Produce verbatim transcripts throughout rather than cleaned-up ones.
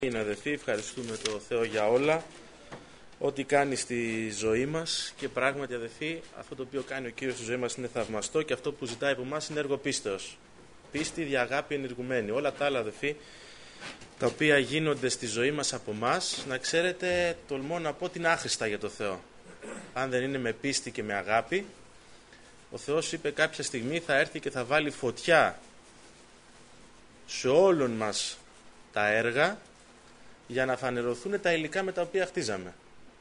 Είναι αδελφοί, ευχαριστούμε το Θεό για όλα, ό,τι κάνει στη ζωή μας και πράγματι αδελφοί, αυτό το οποίο κάνει ο Κύριος στη ζωή μας είναι θαυμαστό και αυτό που ζητάει από εμάς είναι έργο πίστεως. Πίστη, δια αγάπη ενεργουμένη. Όλα τα άλλα αδελφοί, τα οποία γίνονται στη ζωή μας από εμάς, να ξέρετε, τολμώ να πω ότι είναι άχρηστα για το Θεό. Αν δεν είναι με πίστη και με αγάπη, ο Θεός είπε κάποια στιγμή θα έρθει και θα βάλει φωτιά σε όλων μας τα έργα, για να φανερωθούν τα υλικά με τα οποία χτίζαμε.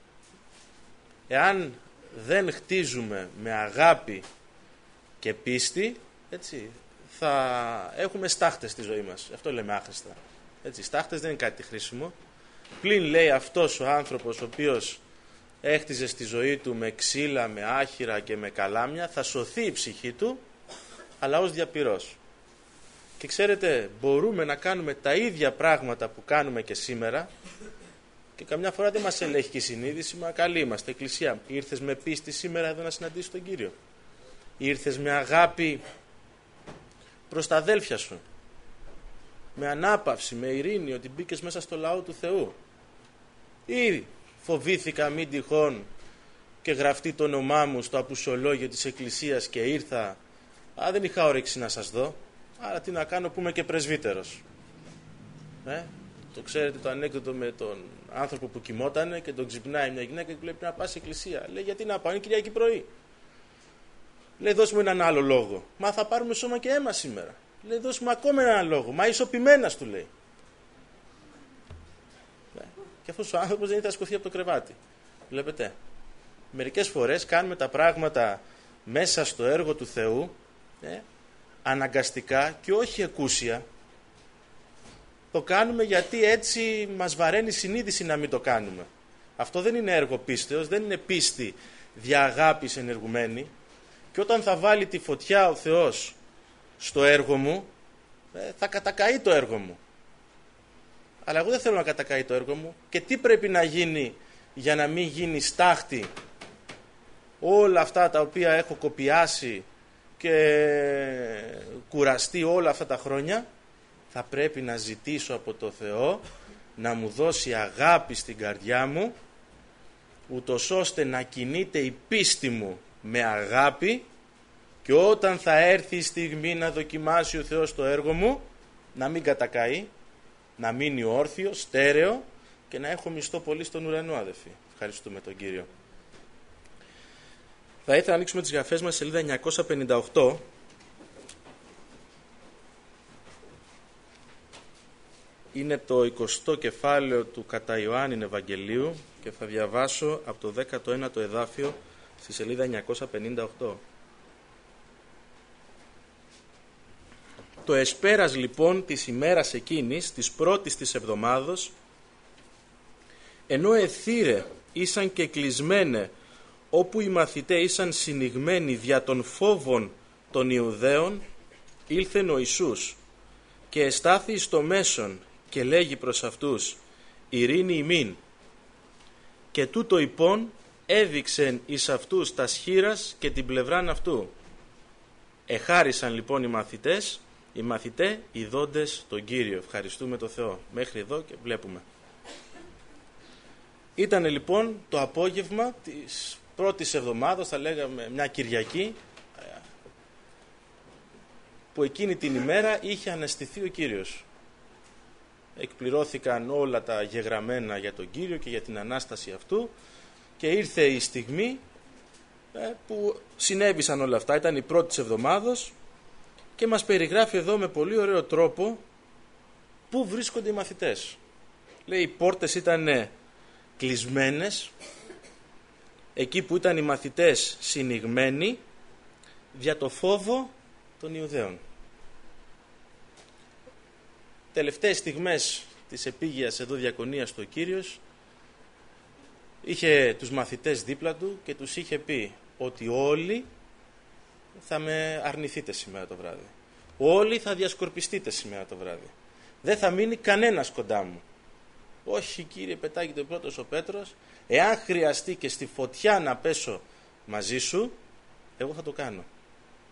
Εάν δεν χτίζουμε με αγάπη και πίστη, έτσι, θα έχουμε στάχτες στη ζωή μας. Αυτό λέμε άχρηστα. Έτσι, στάχτες δεν είναι κάτι χρήσιμο. Πλην λέει αυτός ο άνθρωπος ο οποίος έχτιζε στη ζωή του με ξύλα, με άχυρα και με καλάμια, θα σωθεί η ψυχή του, αλλά ως διαπυρός. Και ξέρετε, μπορούμε να κάνουμε τα ίδια πράγματα που κάνουμε και σήμερα και καμιά φορά δεν μας ελέγχει και η συνείδηση, μα καλοί είμαστε, εκκλησία. Ήρθες με πίστη σήμερα εδώ να συναντήσεις τον Κύριο. Ήρθες με αγάπη προς τα αδέλφια σου. Με ανάπαυση, με ειρήνη, ότι μπήκες μέσα στο λαό του Θεού. Ή φοβήθηκα μην τυχόν και γραφτεί το όνομά μου στο απουσιολόγιο της εκκλησίας και ήρθα, α, δεν είχα όρεξη να σας δω. Άρα τι να κάνω που είμαι και πρεσβύτερος. Ε, το ξέρετε το ανέκδοτο με τον άνθρωπο που κοιμότανε και τον ξυπνάει μια γυναίκα και του λέει πρέπει να πας εκκλησία. Λέει γιατί να πάω, είναι Κυριακή πρωί. Λέει δώσ' μου έναν άλλο λόγο. Μα θα πάρουμε σώμα και αίμα σήμερα. Λέει δώσ' μου ακόμα έναν λόγο. Μα ισοπημένας του λέει. Ε, και αυτός ο άνθρωπος δεν θα σηκωθεί από το κρεβάτι. Βλέπετε. Μερικές φορές κάνουμε τα πράγματα μέσα στο έργο του Θεού, ε, αναγκαστικά και όχι εκούσια. Το κάνουμε γιατί έτσι μας βαραίνει η συνείδηση να μην το κάνουμε. Αυτό δεν είναι έργο πίστεως, δεν είναι πίστη δια αγάπης ενεργουμένη. Και όταν θα βάλει τη φωτιά ο Θεός στο έργο μου, θα κατακαεί το έργο μου. Αλλά εγώ δεν θέλω να κατακαεί το έργο μου. Και τι πρέπει να γίνει για να μην γίνει στάχτη όλα αυτά τα οποία έχω κοπιάσει και κουραστεί όλα αυτά τα χρόνια? Θα πρέπει να ζητήσω από το Θεό να μου δώσει αγάπη στην καρδιά μου, ούτως ώστε να κινείται η πίστη μου με αγάπη, και όταν θα έρθει η στιγμή να δοκιμάσει ο Θεός το έργο μου, να μην κατακαεί, να μείνει όρθιο, στέρεο και να έχω μισθό πολύ στον ουρανό, αδελφοί. Ευχαριστούμε τον Κύριο. Θα ήθελα να ανοίξουμε τις γραφές μας σελίδα εννιακόσια πενήντα οκτώ. Είναι το εικοστό κεφάλαιο του κατά Ιωάννην Ευαγγελίου και θα διαβάσω από το δέκατο ένατο εδάφιο στη σελίδα εννιακόσια πενήντα οκτώ. Το εσπέρας λοιπόν της ημέρας εκείνης, της πρώτης της εβδομάδος, ενώ εθύρε ήσαν και κλεισμένε, όπου οι μαθητές ήσαν συνηγμένοι δια των φόβων των Ιουδαίων, ήλθεν ο Ιησούς και εστάθη στο μέσον και λέγει προς αυτούς ειρήνη ημίν. Και τούτο υπόν έδειξεν εις αυτούς τας χεῖρας και την πλευράν αυτού. Εχάρισαν λοιπόν οι μαθητές, οι μαθητές ειδώντες τον Κύριο. Ευχαριστούμε τον Θεό. Μέχρι εδώ και βλέπουμε. Ήτανε λοιπόν το απόγευμα της πρώτης εβδομάδας, θα λέγαμε μια Κυριακή, που εκείνη την ημέρα είχε αναστηθεί ο Κύριος. Εκπληρώθηκαν όλα τα γεγραμμένα για τον Κύριο και για την Ανάσταση αυτού και ήρθε η στιγμή που συνέβησαν όλα αυτά. Ήταν η πρώτη της εβδομάδος και μας περιγράφει εδώ με πολύ ωραίο τρόπο πού βρίσκονται οι μαθητές. Λέει οι πόρτες ήταν κλεισμένες, εκεί που ήταν οι μαθητές συνηγμένοι δια το φόβο των Ιουδαίων. Τελευταίες στιγμές της επίγειας εδώ διακονίας του ο Κύριος είχε τους μαθητές δίπλα του και τους είχε πει ότι όλοι θα με αρνηθείτε σήμερα το βράδυ. Όλοι θα διασκορπιστείτε σήμερα το βράδυ. Δεν θα μείνει κανένας κοντά μου. Όχι Κύριε, πετάγεται πρώτος ο Πέτρος, εάν χρειαστεί και στη φωτιά να πέσω μαζί σου, εγώ θα το κάνω.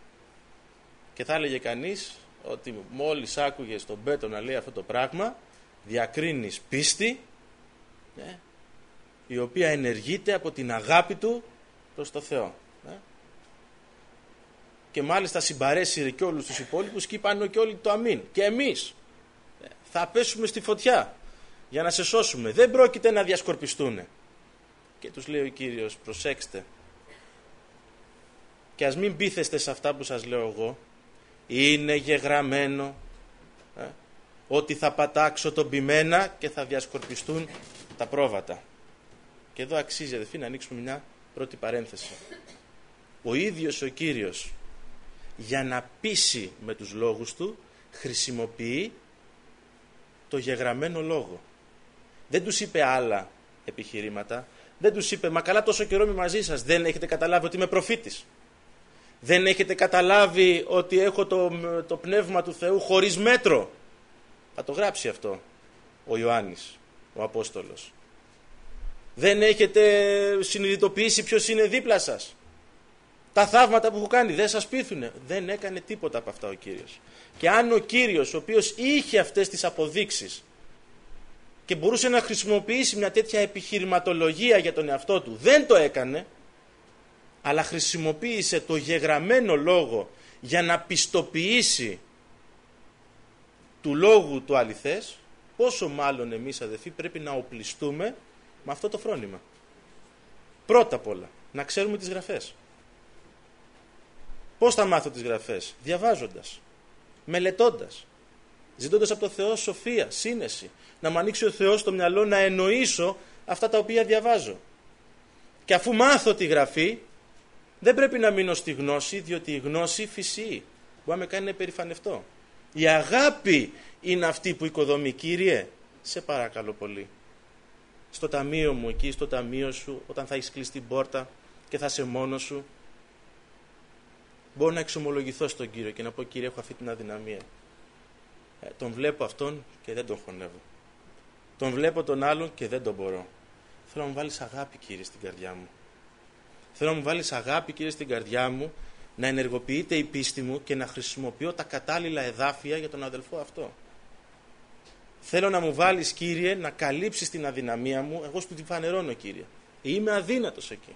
Και θα έλεγε κανείς ότι μόλις άκουγε στον Πέτρο να λέει αυτό το πράγμα, διακρίνεις πίστη, ε, η οποία ενεργείται από την αγάπη του προς το Θεό. Ε. Και μάλιστα συμπαρέσυρε και όλους τους υπόλοιπους και είπαν και όλοι το αμήν. Και εμείς ε, θα πέσουμε στη φωτιά για να σε σώσουμε. Δεν πρόκειται να διασκορπιστούν. Και τους λέει ο Κύριος, προσέξτε. Και ας μην πείθεστε σε αυτά που σας λέω εγώ. Είναι γεγραμμένο ε, ότι θα πατάξω τον ποιμένα και θα διασκορπιστούν τα πρόβατα. Και εδώ αξίζει, αδελφοί, να ανοίξουμε μια πρώτη παρένθεση. Ο ίδιος ο Κύριος, για να πείσει με τους λόγους του, χρησιμοποιεί το γεγραμμένο λόγο. Δεν τους είπε άλλα επιχειρήματα. Δεν τους είπε, μα καλά τόσο καιρό είμαι μαζί σας, δεν έχετε καταλάβει ότι είμαι προφήτης? Δεν έχετε καταλάβει ότι έχω το, το πνεύμα του Θεού χωρίς μέτρο? Θα το γράψει αυτό ο Ιωάννης, ο Απόστολος. Δεν έχετε συνειδητοποιήσει ποιος είναι δίπλα σας? Τα θαύματα που έχω κάνει δεν σας πείθουνε? Δεν έκανε τίποτα από αυτά ο Κύριος. Και αν ο Κύριος, ο οποίος είχε αυτές τις αποδείξεις και μπορούσε να χρησιμοποιήσει μια τέτοια επιχειρηματολογία για τον εαυτό του, δεν το έκανε, αλλά χρησιμοποίησε το γεγραμμένο λόγο για να πιστοποιήσει του λόγου του αληθές, πόσο μάλλον εμείς, αδελφοί, πρέπει να οπλιστούμε με αυτό το φρόνημα. Πρώτα απ' όλα, να ξέρουμε τις γραφές. Πώς θα μάθω τις γραφές? Διαβάζοντας, μελετώντας, ζητώντας από το Θεό σοφία, σύνεση, να μου ανοίξει ο Θεός το μυαλό να εννοήσω αυτά τα οποία διαβάζω. Και αφού μάθω τη γραφή, δεν πρέπει να μείνω στη γνώση, διότι η γνώση φυσιεί. Μπορεί να με κάνει να υπερηφανευτώ. Η αγάπη είναι αυτή που οικοδομεί. Κύριε, σε παρακαλώ πολύ, στο ταμείο μου, εκεί στο ταμείο σου, όταν θα έχεις κλείσει την πόρτα και θα είσαι μόνος σου, μπορώ να εξομολογηθώ στον Κύριο και να πω, Κύριε, έχω αυτή την αδυναμία. Ε, τον βλέπω αυτόν και δεν τον χωνεύω. Τον βλέπω τον άλλον και δεν τον μπορώ. Θέλω να μου βάλεις αγάπη, Κύριε, στην καρδιά μου. Θέλω να μου βάλεις αγάπη, Κύριε, στην καρδιά μου, να ενεργοποιείται η πίστη μου και να χρησιμοποιώ τα κατάλληλα εδάφια για τον αδελφό αυτό. Θέλω να μου βάλεις, Κύριε, να καλύψεις την αδυναμία μου, εγώ σου την φανερώνω, Κύριε. Είμαι αδύνατος εκεί.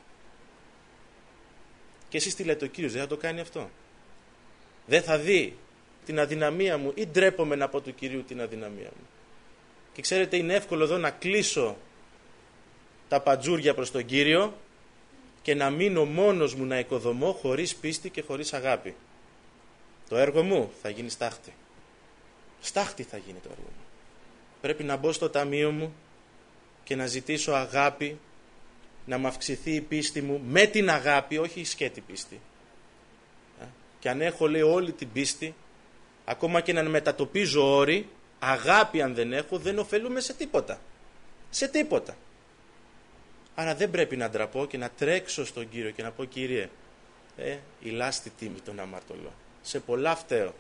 Και εσείς τι λέτε, ο Κύριος δεν θα το κάνει αυτό? Δεν θα δει την αδυναμία μου ή ντρέπομαι να πω του Κυρίου την αδυναμία μου? Και ξέρετε, είναι εύκολο εδώ να κλείσω τα παντζούρια προς τον Κύριο και να μείνω μόνος μου να οικοδομώ χωρίς πίστη και χωρίς αγάπη. Το έργο μου θα γίνει στάχτη. Στάχτη θα γίνει το έργο μου. Πρέπει να μπω στο ταμείο μου και να ζητήσω αγάπη, να μου αυξηθεί η πίστη μου με την αγάπη, όχι η σκέτη πίστη. Και αν έχω, λέει, όλη την πίστη, ακόμα και να μετατοπίζω όρη, αγάπη αν δεν έχω, δεν ωφελούμε σε τίποτα. Σε τίποτα. Άρα δεν πρέπει να ντραπώ και να τρέξω στον Κύριο και να πω, Κύριε, ε, ηλάστη τίμη τον αμαρτωλό. Σε πολλά φταίω.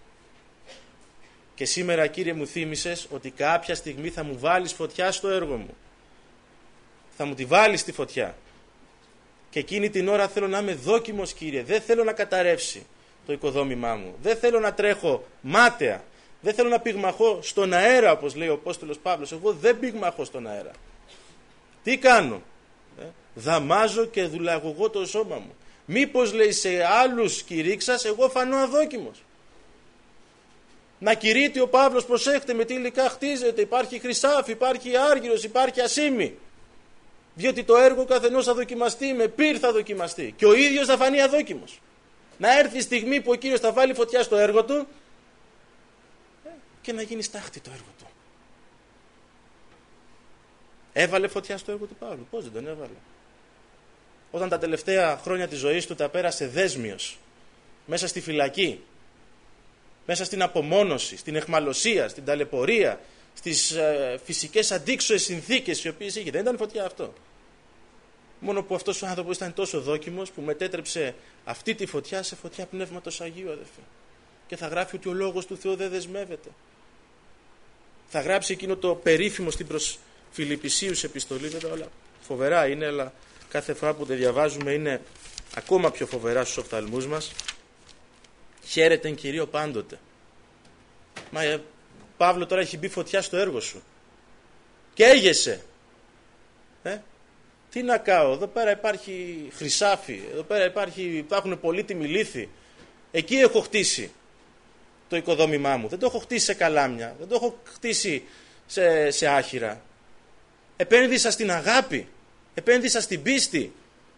Και σήμερα, Κύριε, μου θύμισες ότι κάποια στιγμή θα μου βάλεις φωτιά στο έργο μου. Θα μου τη βάλεις στη φωτιά. Και εκείνη την ώρα θέλω να είμαι δόκιμος, Κύριε. Δεν θέλω να καταρρεύσει το οικοδόμημά μου. Δεν θέλω να τρέχω μάταια. Δεν θέλω να πυγμαχώ στον αέρα, όπως λέει ο Απόστολος Παύλος. Εγώ δεν πυγμαχώ στον αέρα. Τι κάνω? Ε, δαμάζω και δουλαγωγώ το σώμα μου. Μήπως, λέει, σε άλλους κηρύξας εγώ φανώ αδόκιμος? Να κηρύττει ο Παύλος, προσέχτε με τι υλικά χτίζεται. Υπάρχει χρυσάφι, υπάρχει άργυρος, υπάρχει ασήμι. Διότι το έργο καθενός θα δοκιμαστεί, με πυρ θα δοκιμαστεί. Και ο ίδιος θα φανεί αδόκιμος. Να έρθει η στιγμή που ο Κύριος θα βάλει φωτιά στο έργο του και να γίνει στάχτη το έργο του. Έβαλε φωτιά στο έργο του Παύλου. Πώς δεν τον έβαλε? Όταν τα τελευταία χρόνια της ζωής του τα πέρασε δέσμιος, μέσα στη φυλακή, μέσα στην απομόνωση, στην αιχμαλωσία, στην ταλαιπωρία, στις ε, φυσικές αντίξωες συνθήκες οι οποίες είχε. Δεν ήταν φωτιά αυτό. Μόνο που αυτός ο άνθρωπος ήταν τόσο δόκιμος που μετέτρεψε αυτή τη φωτιά σε φωτιά Πνεύματος Αγίου, αδελφοί. Και θα γράφει ότι ο Λόγος του Θεού δεν δεσμεύεται. Θα γράψει εκείνο το περίφημο στην προς Φιλιππισίους επιστολή, βέβαια όλα φοβερά είναι, αλλά κάθε φορά που τα διαβάζουμε είναι ακόμα πιο φοβερά στους οφθαλμούς μας. Χαίρετεν Κυρίω πάντοτε. Μα Παύλο, τώρα έχει μπει φωτιά στο έργο σου. Και έγεσαι. Ε? Τι να κάνω, εδώ πέρα υπάρχει χρυσάφι, εδώ πέρα υπάρχει, υπάρχουν πολύτιμοι λίθοι. Εκεί έχω χτίσει το οικοδόμημά μου. Δεν το έχω χτίσει σε καλάμια, δεν το έχω χτίσει σε, σε άχυρα. Επένδυσα στην αγάπη, επένδυσα στην πίστη.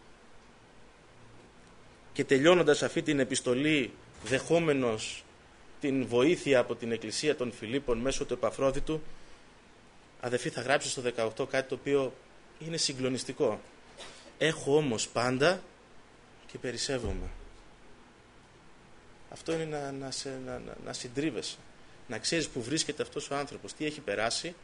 Και τελειώνοντας αυτή την επιστολή, δεχόμενος την βοήθεια από την Εκκλησία των Φιλίππων μέσω του Επαφρόδιτου, αδελφοί, θα γράψει στο δεκαοκτώ κάτι το οποίο είναι συγκλονιστικό. Έχω όμως πάντα και περισσεύομαι. Αυτό είναι να, να, σε, να, να, να συντρίβεσαι. Να ξέρεις που βρίσκεται αυτός ο άνθρωπος, τι έχει περάσει.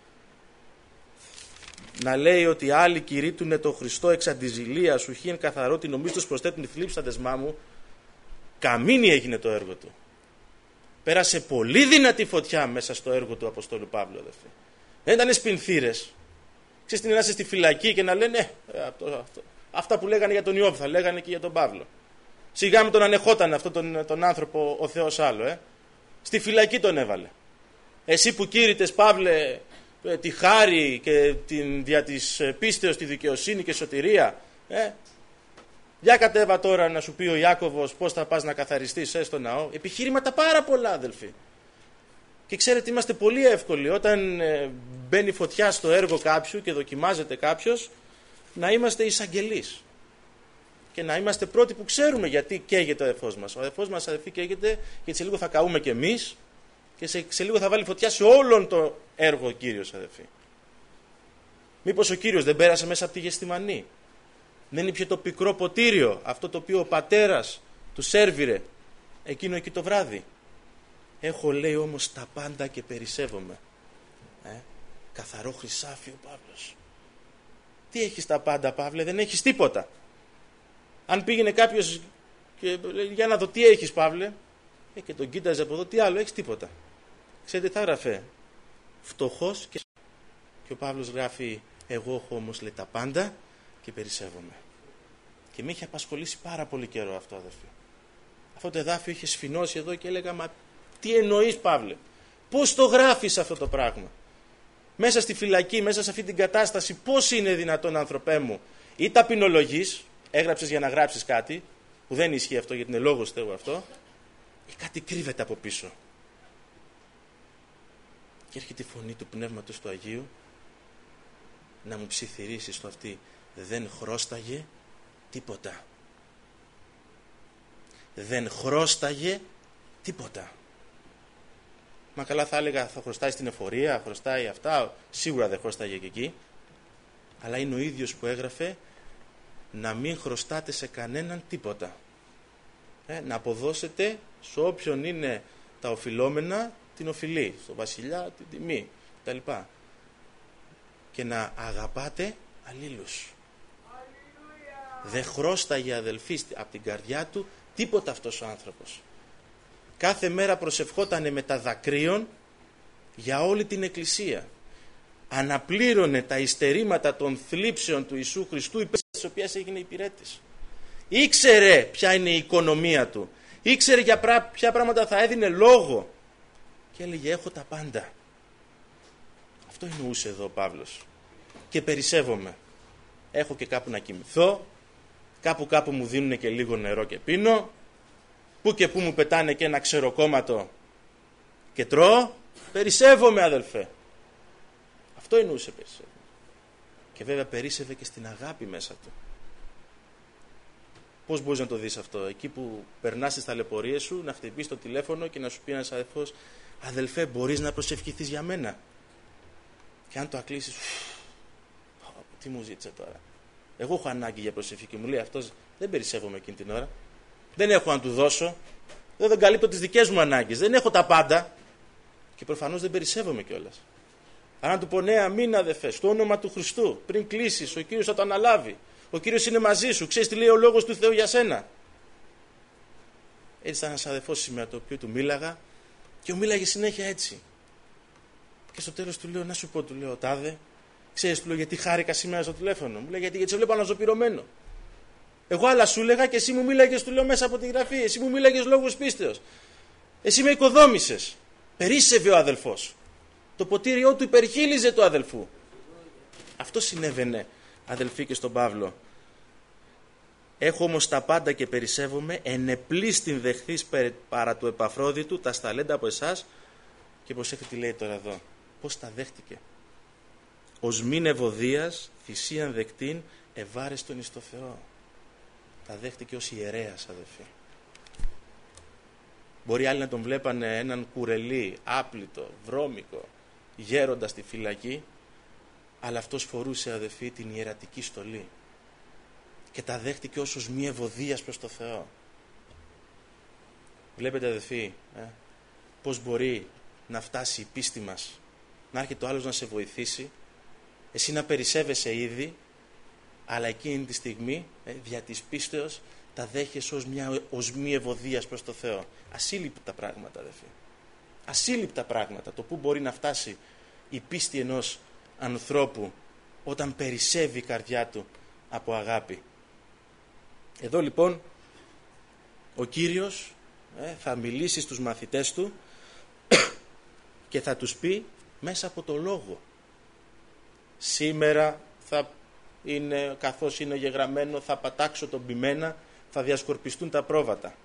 Να λέει ότι άλλοι κηρύττουνε το Χριστό εξ αντιζηλία, σου χύεν καθαρό, την νομίστος προσθέτουν τη θλίψη στα δεσμά μου. Καμίνι έγινε το έργο του. Πέρασε πολύ δυνατή φωτιά μέσα στο έργο του Αποστόλου Παύλου, αδελφοί. Δεν ήταν σπινθήρες. Ξέρεις τι είναι να είσαι στη φυλακή και να λένε ε, αυτό, αυτό. Αυτά που λέγανε για τον Ιώβ θα λέγανε και για τον Παύλο. Σιγά με τον ανεχόταν αυτόν τον, τον άνθρωπο ο Θεός άλλο. Ε. Στη φυλακή τον έβαλε. Εσύ που κήρυτες, Παύλε, ε, τη χάρη και την, δια της πίστεως τη δικαιοσύνη και σωτηρία. Ε. Για κατέβα τώρα να σου πει ο Ιάκωβος πώς θα πας να καθαριστείς ε, στο ναό. Επιχείρηματα πάρα πολλά, αδελφοί. Και ξέρετε, είμαστε πολύ εύκολοι όταν ε, μπαίνει φωτιά στο έργο κάποιου και δοκιμάζεται κάποιος, να είμαστε εισαγγελείς. Και να είμαστε πρώτοι που ξέρουμε γιατί καίγεται ο αδελφός μας. Ο αδελφός μας, αδελφοί, καίγεται γιατί σε λίγο θα καούμε κι εμείς και σε, σε λίγο θα βάλει φωτιά σε όλον το έργο ο Κύριος, αδελφοί. Μήπως ο Κύριος δεν πέρασε μέσα από τη Γεστημανή? Δεν ήπιε το πικρό ποτήριο, αυτό το οποίο ο πατέρας του σέρβιρε εκείνο εκεί το βράδυ? Έχω, λέει, όμως τα πάντα και περισσεύομαι. Ε, καθαρό χρυσάφι ο Παύλος. Τι έχεις τα πάντα, Παύλε? Δεν έχεις τίποτα. Αν πήγαινε κάποιος και λέει, για να δω τι έχεις, Παύλε, ε, και τον κοίταζε από εδώ, τι άλλο, έχεις τίποτα. Ξέρετε τι θα γράφε? Φτωχός και... και ο Παύλος γράφει, εγώ έχω όμως, λέει, τα πάντα και περισσεύομαι. Και με είχε απασχολήσει πάρα πολύ καιρό αυτό, αδερφοί. Αυτό το εδάφιο είχε σφινώσει εδώ και έλεγα, μα τι εννοείς, Παύλε? Πώς το γράφεις αυτό το πράγμα? Μέσα στη φυλακή, μέσα σε αυτή την κατάσταση, πώς είναι δυνατόν, άνθρωπέ μου? Ή ταπεινολογείς, έγραψες για να γράψεις κάτι, που δεν ισχύει αυτό γιατί είναι λόγος Θεού αυτό, ή κάτι κρύβεται από πίσω. Και έρχεται η φωνή του Πνεύματος του Αγίου να μου ψιθυρίσει στο αυτή, δεν χρώσταγε τίποτα. Δεν χρώσταγε τίποτα. Μα καλά θα έλεγα θα χρωστάει στην εφορία, χρωστάει αυτά, σίγουρα δεν χρωστάγε και εκεί. Αλλά είναι ο ίδιος που έγραφε να μην χρωστάτε σε κανέναν τίποτα. Ε, να αποδώσετε σε όποιον είναι τα οφειλόμενα την οφειλή, στον βασιλιά την τιμή κτλ. Και να αγαπάτε αλλήλους. Δεν χρώσταγε, αδελφοί, από την καρδιά του τίποτα αυτός ο άνθρωπος. Κάθε μέρα προσευχότανε με τα δακρύων για όλη την Εκκλησία. Αναπλήρωνε τα υστερήματα των θλίψεων του Ιησού Χριστού, υπέρ της οποίας έγινε υπηρέτης. Ήξερε ποια είναι η οικονομία του. Ήξερε για ποια πράγματα θα έδινε λόγο. Και έλεγε, έχω τα πάντα. Αυτό εννοούσε εδώ ο Παύλος. Και περισσεύομαι. Έχω και κάπου να κοιμηθώ. Κάπου κάπου μου δίνουν και λίγο νερό και πίνω. Πού και πού μου πετάνε και ένα ξεροκόμματο και τρώω. Περισσεύομαι, αδελφέ. Αυτό εννοούσε περισσεύομαι. Και βέβαια περίσσευε και στην αγάπη μέσα του. Πώς μπορείς να το δεις αυτό? Εκεί που περνάς τις ταλαιπωρίες σου, να χτυπήσεις το τηλέφωνο και να σου πει ένας αδελφός, αδελφέ, μπορείς να προσευχηθείς για μένα? Και αν το ακλείσεις, τι μου ζήτησε τώρα? Εγώ έχω ανάγκη για προσευχή και μου λέει αυτός, δεν περισσεύομαι εκείνη την ώρα. Δεν έχω να του δώσω. Δεν τον καλύπτω τις δικές μου ανάγκες. Δεν έχω τα πάντα. Και προφανώς δεν περισσεύομαι κιόλας. Αν του πω, ναι, αμήν, αδελφέ, στο όνομα του Χριστού, πριν κλείσεις, ο Κύριος θα το αναλάβει. Ο Κύριος είναι μαζί σου. Ξέρεις τι λέει ο λόγος του Θεού για σένα? Έτσι ήταν ένας αδελφός σήμερα το οποίο του μίλαγα και μου μίλαγε συνέχεια έτσι. Και στο τέλος του λέω, να σου πω, του λέω, τάδε, ξέρεις, του λέω, γιατί χάρηκα σήμερα στο τηλέφωνο? Μου λέει, γιατί, γιατί σε βλέπω αναζωπηρωμένο. Εγώ άλλα σου έλεγα και εσύ μου μίλαγες, του λέω, μέσα από τη γραφή. Εσύ μου μίλαγες λόγους πίστεως. Εσύ με οικοδόμησες. Περίσσευε ο αδελφός. Το ποτήριό του υπερχείλιζε του αδελφού. Αυτό συνέβαινε, αδελφοί, και στον Παύλο. Έχω όμως τα πάντα και περισσεύομαι, ενεπλίστην δεχθείς παρά του Επαφρόδιτου τα σταλέντα από εσάς. Και προσέχετε τι λέει τώρα εδώ. Πώς τα δέχτηκε. Ως μην ευωδίας, θυσίαν δεκτήν, ευάρεστον εις το Θεό. Τα δέχτηκε ως ιερέας, αδελφοί. Μπορεί άλλοι να τον βλέπανε έναν κουρελί, άπλητο, βρώμικο, γέροντα στη φυλακή, αλλά αυτός φορούσε, αδελφοί, την ιερατική στολή και τα δέχτηκε ως μη ευωδίας προς το Θεό. Βλέπετε, αδελφοί, ε, πώς μπορεί να φτάσει η πίστη μας, να έρχεται ο άλλος να σε βοηθήσει, εσύ να περισσεύεσαι ήδη, αλλά εκείνη τη στιγμή, ε, δια της πίστεως, τα δέχεσαι ως, μια, ως μη ευωδίας προς το Θεό. Ασύλληπτα πράγματα, αδελφοί. Ασύλληπτα πράγματα. Το που μπορεί να φτάσει η πίστη ενός ανθρώπου όταν περισσεύει η καρδιά του από αγάπη. Εδώ λοιπόν ο Κύριος ε, θα μιλήσει στους μαθητές του και θα τους πει μέσα από το λόγο. Σήμερα θα είναι, καθώς είναι γεγραμμένο, θα πατάξω τον ποιμένα, θα διασκορπιστούν τα πρόβατα.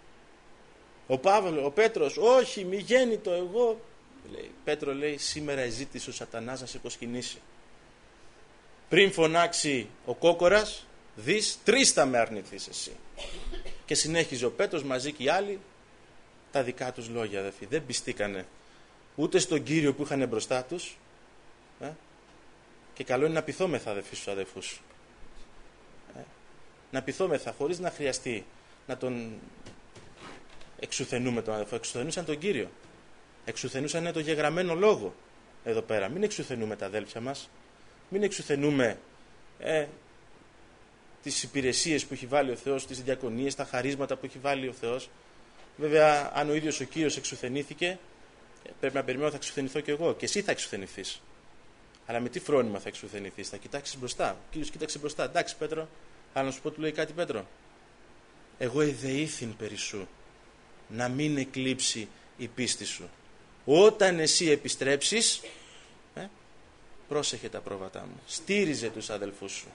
Ο Παύλος, ο Πέτρος, όχι, μη γέννητο εγώ. Λέει, Πέτρο λέει, σήμερα εζήτησε ο σατανάς να σε προσκυνήσει. Πριν φωνάξει ο κόκορας, δεις, τρεις θα με αρνηθείς εσύ. Και συνέχιζε ο Πέτρος μαζί και οι άλλοι τα δικά τους λόγια, αδελφοί. Δεν πιστήκανε ούτε στον Κύριο που είχαν μπροστά τους, ε? Και καλό είναι να πειθόμεθα, αδελφοί, στους αδελφούς. Ε? Να πειθόμεθα χωρίς να χρειαστεί να τον εξουθενούμε τον αδελφό. Εξουθενούσαν τον Κύριο. Εξουθενούσαν το γεγραμμένο λόγο εδώ πέρα. Μην εξουθενούμε τα αδέλφια μας. Μην εξουθενούμε ε, τις υπηρεσίες που έχει βάλει ο Θεός, τις διακονίες, τα χαρίσματα που έχει βάλει ο Θεός. Βέβαια, αν ο ίδιος ο Κύριος εξουθενήθηκε, πρέπει να περιμένω θα εξουθενηθώ και εγώ. Και εσύ θα εξουθενηθείς. Αλλά με τι φρόνημα θα εξουθενηθείς? Θα κοιτάξεις μπροστά. Ο Κύριος κοίταξε μπροστά. Εντάξει, Πέτρο, αλλά να σου πω, του λέει κάτι, Πέτρο. Εγώ εδεήθην περί σου, να μην εκλείψει η πίστη σου. Όταν εσύ επιστρέψεις, ε, πρόσεχε τα πρόβατά μου. Στήριζε τους αδελφούς σου.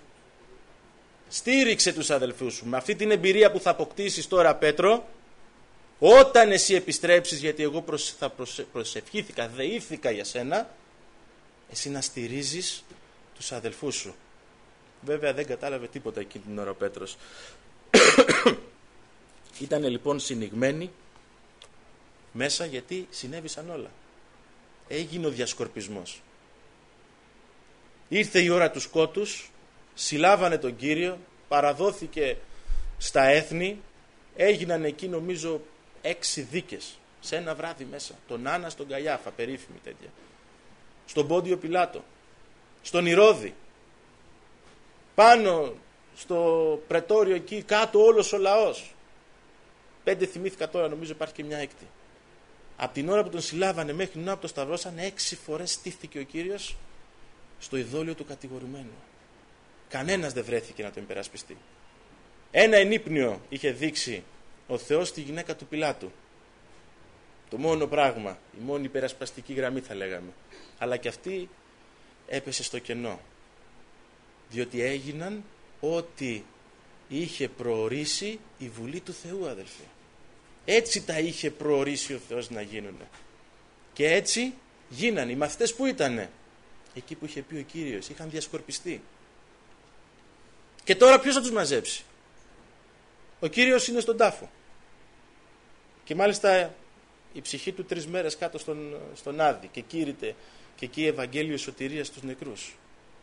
Στήριξε τους αδελφούς σου. Με αυτή την εμπειρία που θα αποκτήσεις τώρα, Πέτρο, όταν εσύ επιστρέψεις, γιατί εγώ προσε, θα προσε, προσευχήθηκα, δεήθηκα για σένα, εσύ να στηρίζεις τους αδελφούς σου. Βέβαια δεν κατάλαβε τίποτα εκείνη την ώρα ο Πέτρος. Ήτανε λοιπόν συνηγμένοι μέσα, γιατί συνέβησαν όλα. Έγινε ο διασκορπισμός. Ήρθε η ώρα του σκότους, συλλάβανε τον Κύριο, παραδόθηκε στα έθνη, έγιναν εκεί νομίζω έξι δίκες σε ένα βράδυ μέσα. Τον Άννα, στον Καϊάφα, περίφημη τέτοια. Στον Πόντιο Πιλάτο, στον Ηρώδη, πάνω στο πρετόριο εκεί κάτω όλος ο λαός. Πέντε θυμήθηκα τώρα, νομίζω υπάρχει και μια έκτη. Από την ώρα που τον συλλάβανε μέχρι την ώρα που τον σταυρώσανε, έξι φορές στήθηκε ο Κύριος στο ειδόλιο του κατηγορουμένου. Κανένας δεν βρέθηκε να τον υπερασπιστεί. Ένα ενύπνιο είχε δείξει ο Θεός στη γυναίκα του Πιλάτου. Το μόνο πράγμα, η μόνη υπερασπιστική γραμμή θα λέγαμε. Αλλά και αυτή έπεσε στο κενό. Διότι έγιναν ό,τι είχε προορίσει η Βουλή του Θεού, αδελφοί. Έτσι τα είχε προορίσει ο Θεός να γίνουν. Και έτσι γίνανε. Οι μαθητές που ήτανε? Εκεί που είχε πει ο Κύριος. Είχαν διασκορπιστεί. Και τώρα ποιος θα τους μαζέψει? Ο Κύριος είναι στον τάφο. Και μάλιστα η ψυχή του τρεις μέρες κάτω στον, στον Άδη. Και κήρυτε και εκεί Ευαγγέλιο σωτηρίας στους νεκρούς.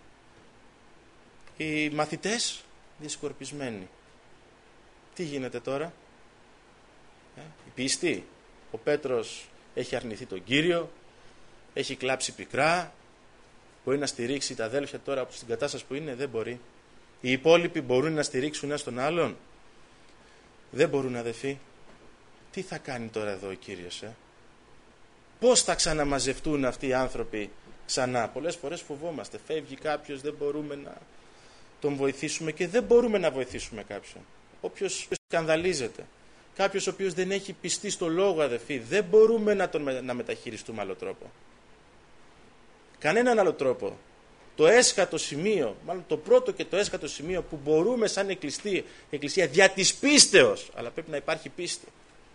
Οι μαθητές διασκορπισμένοι. Τι γίνεται τώρα? Ε, η πίστη. Ο Πέτρος έχει αρνηθεί τον Κύριο, έχει κλάψει πικρά, μπορεί να στηρίξει τα αδέλφια τώρα στην κατάσταση που είναι? Δεν μπορεί. Οι υπόλοιποι μπορούν να στηρίξουν ένα τον άλλον? Δεν μπορούν, αδελφοί. Τι θα κάνει τώρα εδώ ο Κύριος? Ε? Πώς θα ξαναμαζευτούν αυτοί οι άνθρωποι ξανά? Πολλές φορές φοβόμαστε. Φεύγει κάποιος, δεν μπορούμε να τον βοηθήσουμε, και δεν μπορούμε να βοηθήσουμε κάποιον. Όποιος σκανδαλίζεται, κάποιος ο οποίος δεν έχει πιστεί στο λόγο, αδελφοί, δεν μπορούμε να τον να μεταχειριστούμε άλλο τρόπο. Κανέναν άλλο τρόπο. Το έσχατο σημείο, μάλλον το πρώτο και το έσχατο σημείο που μπορούμε σαν εκκλησία, εκκλησία δια της πίστεως, αλλά πρέπει να υπάρχει πίστη,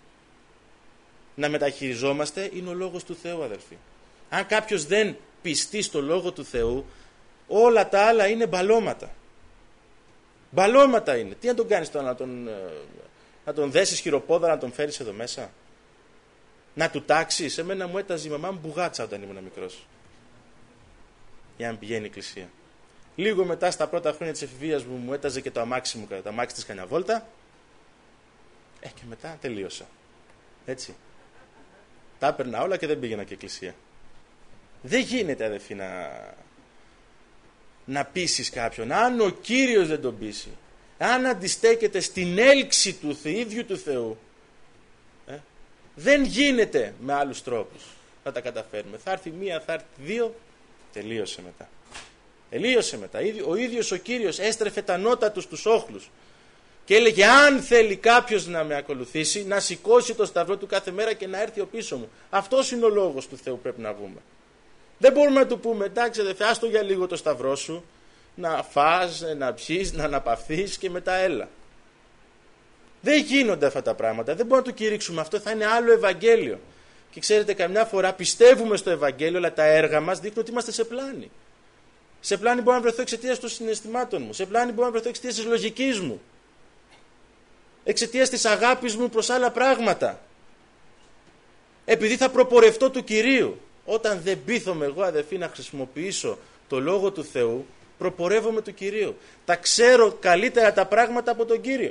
να μεταχειριζόμαστε, είναι ο λόγος του Θεού, αδελφοί. Αν κάποιος δεν πιστεί στο λόγο του Θεού, όλα τα άλλα είναι μπαλώματα. Μπαλώματα είναι. Τι να τον κάνεις τώρα, να τον, να τον δέσεις χειροπόδαρα, να τον φέρεις εδώ μέσα, να του τάξεις? Εμένα μου έταζε η μαμά μου μπουγάτσα όταν ήμουν μικρός, για να πηγαίνει η εκκλησία. Λίγο μετά, στα πρώτα χρόνια της εφηβείας μου, μου έταζε και το αμάξι μου, το αμάξι της κανιά βόλτα. Ε, και μετά τελείωσα. Έτσι. Τα έπαιρνα όλα και δεν πήγαινα και εκκλησία. Δεν γίνεται, αδελφοί, να, να πείσεις κάποιον. Αν ο Κύριος δεν τον πείσει, αν αντιστέκεται στην έλξη του Θε, ίδιου του Θεού, ε, δεν γίνεται με άλλους τρόπους να τα καταφέρουμε. Θα έρθει μία, θα έρθει δύο, τελείωσε μετά. Τελείωσε μετά. Ο ίδιος ο Κύριος έστρεφε τα νότα του στους όχλους και έλεγε, αν θέλει κάποιος να με ακολουθήσει, να σηκώσει το σταυρό του κάθε μέρα και να έρθει ο πίσω μου. Αυτός είναι ο λόγος του Θεού, πρέπει να βγούμε. Δεν μπορούμε να του πούμε, εντάξει αδελφέ, άστο για λίγο το σταυρό σου, να φας, να πιείς, να αναπαυθείς και μετά έλα. Δεν γίνονται αυτά τα πράγματα, δεν μπορούμε να το κηρύξουμε. Αυτό θα είναι άλλο Ευαγγέλιο. Και ξέρετε, καμιά φορά πιστεύουμε στο Ευαγγέλιο, αλλά τα έργα μας δείχνουν ότι είμαστε σε πλάνη. Σε πλάνη μπορώ να βρεθώ εξαιτίας των συναισθημάτων μου. Σε πλάνη μπορώ να βρεθώ εξαιτίας της λογικής μου. Εξαιτίας της αγάπης μου προς άλλα πράγματα. Επειδή θα προπορευτώ του Κυρίου. Όταν δεν πείθομαι εγώ, αδελφοί, να χρησιμοποιήσω το Λόγο του Θεού, προπορεύομαι του Κυρίου. Τα ξέρω καλύτερα τα πράγματα από τον Κύριο.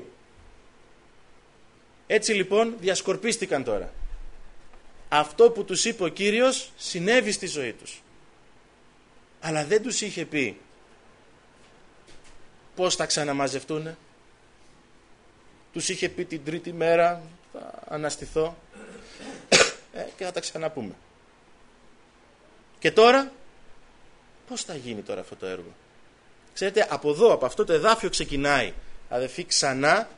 Έτσι λοιπόν διασκορπίστηκαν τώρα. Αυτό που τους είπε ο Κύριος συνέβη στη ζωή τους. Αλλά δεν τους είχε πει πώς θα ξαναμαζευτούνε. Τους είχε πει την τρίτη μέρα θα αναστηθώ ε, και θα τα ξαναπούμε. Και τώρα πώς θα γίνει τώρα αυτό το έργο? Ξέρετε, από εδώ, από αυτό το εδάφιο ξεκινάει, αδελφοί, ξανά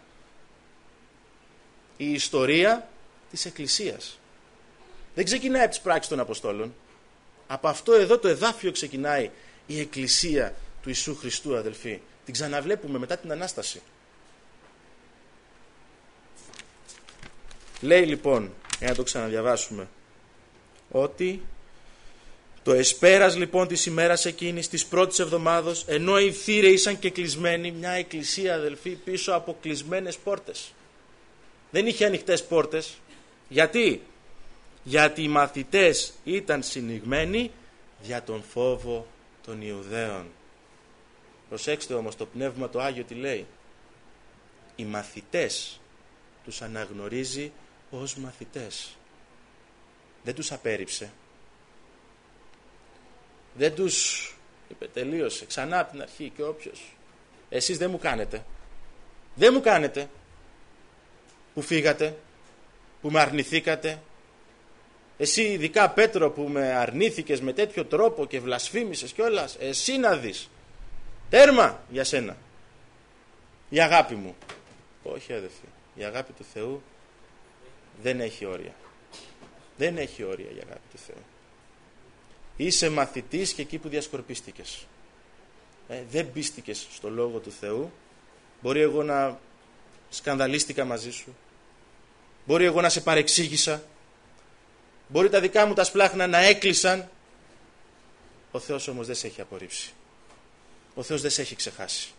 η ιστορία της Εκκλησίας. Δεν ξεκινάει από τις πράξεις των Αποστόλων. Από αυτό εδώ το εδάφιο ξεκινάει η Εκκλησία του Ιησού Χριστού, αδελφοί. Την ξαναβλέπουμε μετά την Ανάσταση. Λέει λοιπόν, για να το ξαναδιαβάσουμε, ότι το εσπέρας λοιπόν της ημέρας εκείνης, της πρώτης εβδομάδος, ενώ οι θύροι ήσαν και κλεισμένοι, μια εκκλησία, αδελφοί, πίσω από κλεισμένες πόρτες. Δεν είχε ανοιχτές πόρτες. Γιατί? Γιατί οι μαθητές ήταν συνηγμένοι για τον φόβο των Ιουδαίων. Προσέξτε όμως το Πνεύμα το Άγιο τι λέει. Οι μαθητές τους αναγνωρίζει ως μαθητές. Δεν τους απέρριψε. Δεν τους είπε τελείωσε, ξανά από την αρχή και όποιος. Εσείς δεν μου κάνετε. Δεν μου κάνετε. Που φύγατε, που με αρνηθήκατε. Εσύ ειδικά Πέτρο που με αρνήθηκες με τέτοιο τρόπο και βλασφήμισες κιόλας. Εσύ να δεις. Τέρμα για σένα. Η αγάπη μου. Όχι αδελφοί. Η αγάπη του Θεού δεν έχει όρια. Δεν έχει όρια η αγάπη του Θεού. Είσαι μαθητής και εκεί που διασκορπίστηκες. Ε, δεν πίστηκες στο Λόγο του Θεού. Μπορεί εγώ να σκανδαλίστηκα μαζί σου. Μπορεί εγώ να σε παρεξήγησα. Μπορεί τα δικά μου τα σπλάχνα να έκλεισαν. Ο Θεός όμως δεν σε έχει απορρίψει. Ο Θεός δεν σε έχει ξεχάσει.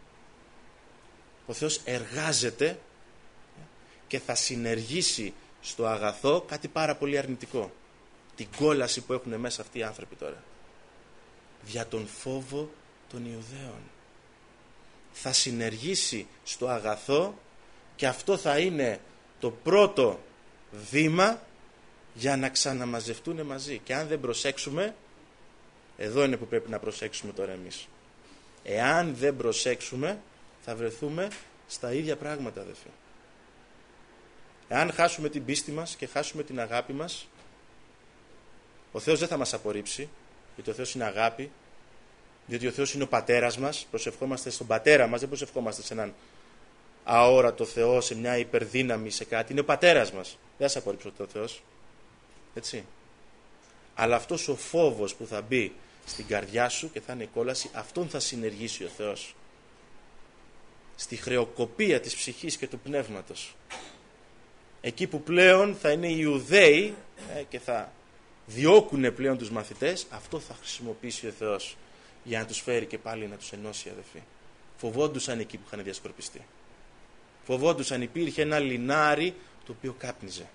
Ο Θεός εργάζεται και θα συνεργήσει στο αγαθό κάτι πάρα πολύ αρνητικό. Την κόλαση που έχουν μέσα αυτοί οι άνθρωποι τώρα. Δια τον φόβο των Ιουδαίων. Θα συνεργήσει στο αγαθό και αυτό θα είναι το πρώτο βήμα για να ξαναμαζευτούν μαζί. Και αν δεν προσέξουμε, εδώ είναι που πρέπει να προσέξουμε τώρα εμείς. Εάν δεν προσέξουμε, θα βρεθούμε στα ίδια πράγματα, αδελφοί. Εάν χάσουμε την πίστη μας και χάσουμε την αγάπη μας, ο Θεός δεν θα μας απορρίψει, γιατί ο Θεός είναι αγάπη, διότι ο Θεός είναι ο πατέρας μας, προσευχόμαστε στον πατέρα μας, δεν προσευχόμαστε σε έναν αόρατο Θεό, σε μια υπερδύναμη, σε κάτι. Είναι ο πατέρας μας. Δεν θα απορρίψω το Θεός. Έτσι. Αλλά αυτός ο φόβος που θα μπει στην καρδιά σου και θα είναι κόλαση, αυτόν θα συνεργήσει ο Θεός. Στη χρεοκοπία της ψυχής και του πνεύματος. Εκεί που πλέον θα είναι οι Ιουδαίοι ε, και θα διώκουν πλέον τους μαθητές, αυτό θα χρησιμοποιήσει ο Θεός για να τους φέρει και πάλι να τους ενώσει, αδελφοί. Φοβόντουσαν εκεί που είχαν διασκορπιστεί. Φοβόντουσαν, υπήρχε ένα λινάρι το οποίο κάπνιζε.